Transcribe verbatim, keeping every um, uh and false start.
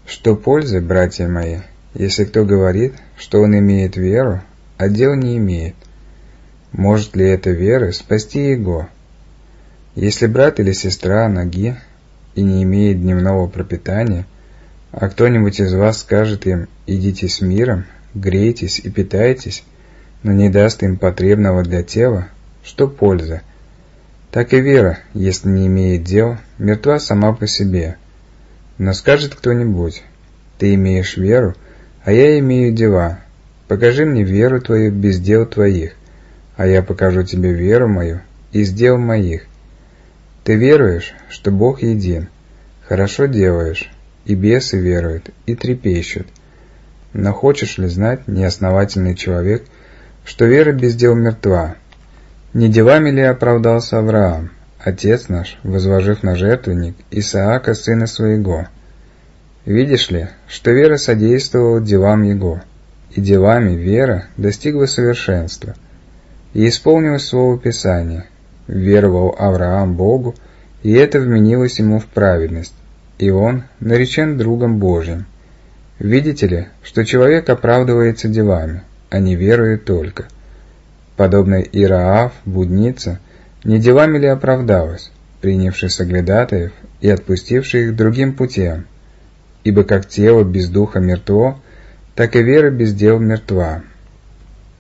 Что пользы, братья мои, если кто говорит, что он имеет веру, а дел не имеет? Может ли эта вера спасти его? Если брат или сестра ноги и не имеет дневного пропитания, а кто-нибудь из вас скажет им: «Идите с миром, грейтесь и питайтесь», но не даст им потребного для тела, что польза? Так и вера, если не имеет дел, мертва сама по себе. Но скажет кто-нибудь: «Ты имеешь веру, а я имею дела. Покажи мне веру твою без дел твоих, а я покажу тебе веру мою из дел моих». Ты веруешь, что Бог един, хорошо делаешь, и бесы веруют и трепещут. Но хочешь ли знать, неосновательный человек, что вера без дел мертва? Не делами ли оправдался Авраам, отец наш, возложив на жертвенник Исаака сына своего? Видишь ли, что вера содействовала делам его, и делами вера достигла совершенства. И исполнилось слово Писания: «Веровал Авраам Богу, и это вменилось ему в праведность, и он наречен другом Божьим». Видите ли, что человек оправдывается делами, а не верою только. Подобно Ироав, блудница, не делами ли оправдалась, принявши соглядатаев и отпустивши их другим путем? Ибо как тело без духа мертво, так и вера без дел мертва.